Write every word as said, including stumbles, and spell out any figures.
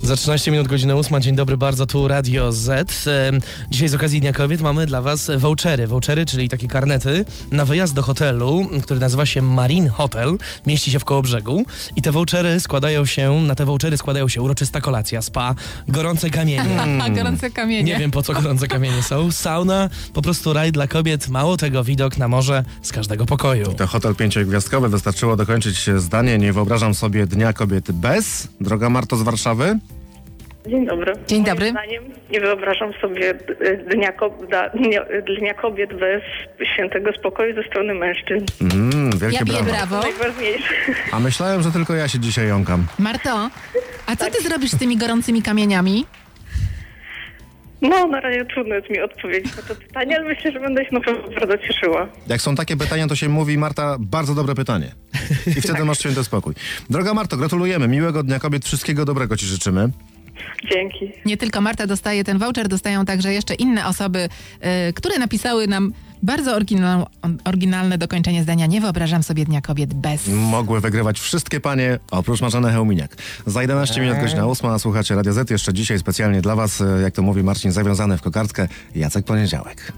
Za trzynaście minut, godzina ósma. Dzień dobry bardzo, tu Radio Z. Dzisiaj z okazji Dnia Kobiet mamy dla was vouchery. Vouchery, czyli takie karnety na wyjazd do hotelu, który nazywa się Marine Hotel. Mieści się w Kołobrzegu. I te vouchery składają się, na te vouchery składają się uroczysta kolacja, spa, gorące kamienie. Mm. gorące kamienie. Nie wiem, po co gorące kamienie są. Sauna, po prostu raj dla kobiet. Mało tego, widok na morze z każdego pokoju. To hotel pięciogwiazdkowy. Wystarczyło dokończyć zdanie. Nie wyobrażam sobie Dnia Kobiet bez. Droga Marto z Warszawy. Dzień dobry. Dzień Moim dobry. zdaniem nie wyobrażam sobie dnia, ko- da, dnia, dnia kobiet bez świętego spokoju ze strony mężczyzn. Mm, wielkie Ja biję brawo. brawo. Najważniejsze. A myślałem, że tylko ja się dzisiaj jąkam. Marto, a co ty zrobisz z tymi gorącymi kamieniami? No, na razie trudno jest mi odpowiedzieć na to pytanie, ale myślę, że będę się na pewno bardzo cieszyła. Jak są takie pytania, to się mówi, Marta, bardzo dobre pytanie. I wtedy masz święty spokój. Droga Marto, gratulujemy. Miłego Dnia Kobiet. Wszystkiego dobrego ci życzymy. Dzięki. Nie tylko Marta dostaje ten voucher, dostają także jeszcze inne osoby, y, które napisały nam bardzo oryginal, oryginalne dokończenie zdania. Nie wyobrażam sobie Dnia Kobiet bez. Mogły wygrywać wszystkie panie, oprócz Marzeny Chełminiak. Za jedenaście minut, godzina ósma, słuchacie Radio Z. Jeszcze dzisiaj specjalnie dla was, jak to mówi Marcin, zawiązany w kokardkę, Jacek Poniedziałek.